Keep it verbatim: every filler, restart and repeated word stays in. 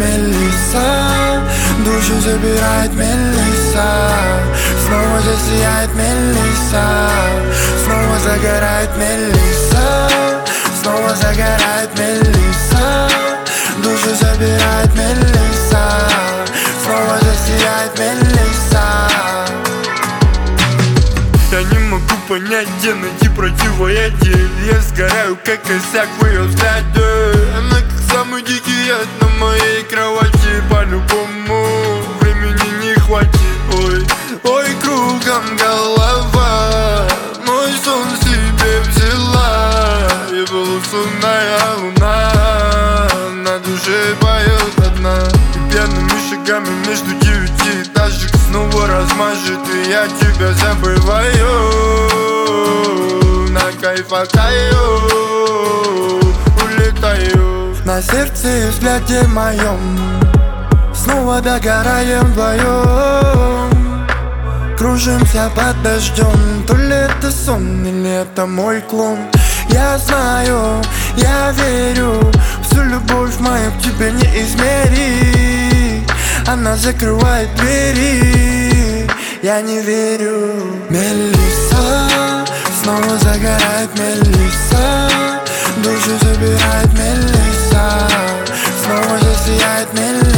Мелисса, душу забирает Мелисса. Снова засияет Мелисса, снова загорает Мелисса, снова загорает Мелисса, душу забирает Мелисса, снова засияет Мелисса. Я не могу понять, где найти противоядие. Я сгораю, как косяк в ее взгляде. Она как самый дикий яд на моей кровати. По-любому времени не хватит. Ой, ой, кругом голова, мой сон себе взяла. И полусонная луна на душе поет одна. И пьяными шагами между девятиэтажек снова размажет, и я тебя забываю. На кайфакаю, улетаю. На сердце и взгляде моем снова догораем вдвоем. Кружимся под дождем, то ли это сон, или это мой клон. Я знаю, я верю, всю любовь мою к тебе не измерить. Она закрывает двери, я не верю. Мелисса, снова загорает Мелисса, душу забирает Мелисса, снова засияет Мелисса.